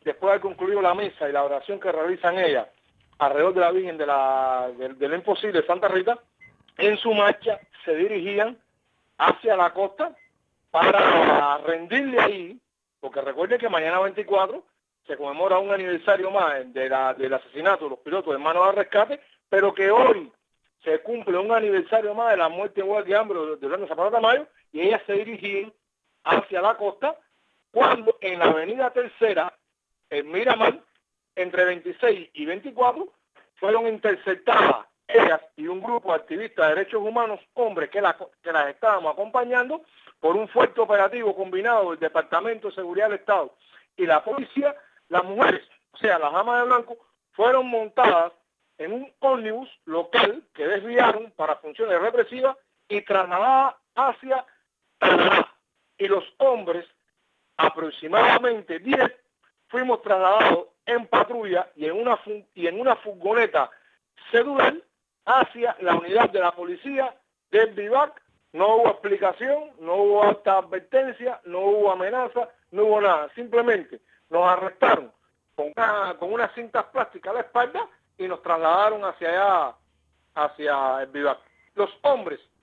después de haber concluido la misa y la oración que realizan ellas alrededor de la Virgen de lo Imposible de Santa Rita, en su marcha se dirigían hacia la costa para rendirle ahí, porque recuerden que mañana 24 se conmemora un aniversario más del asesinato de los pilotos de Hermanos al Rescate, pero que hoy se cumple un aniversario más de la muerte en huelga de hambre de Orlando Zapata Tamayo, y ellas se dirigían hacia la costa, cuando en la avenida Tercera, en Miramar, entre 26 y 24, fueron interceptadas ellas y un grupo de activistas de derechos humanos, hombres que las estábamos acompañando, por un fuerte operativo combinado del Departamento de Seguridad del Estado y la policía. Las mujeres, o sea, las damas de blanco, fueron montadas en un ómnibus local que desviaron para funciones represivas y trasladadas hacia Tananá. Y los hombres, aproximadamente 10, fuimos trasladados en patrulla y en una furgoneta celular hacia la unidad de la policía del Vivac. No hubo explicación, no hubo alta advertencia, no hubo amenaza, no hubo nada. Simplemente nos arrestaron con unas cintas plásticas a la espalda y nos trasladaron hacia allá, hacia el Vivac. Los hombres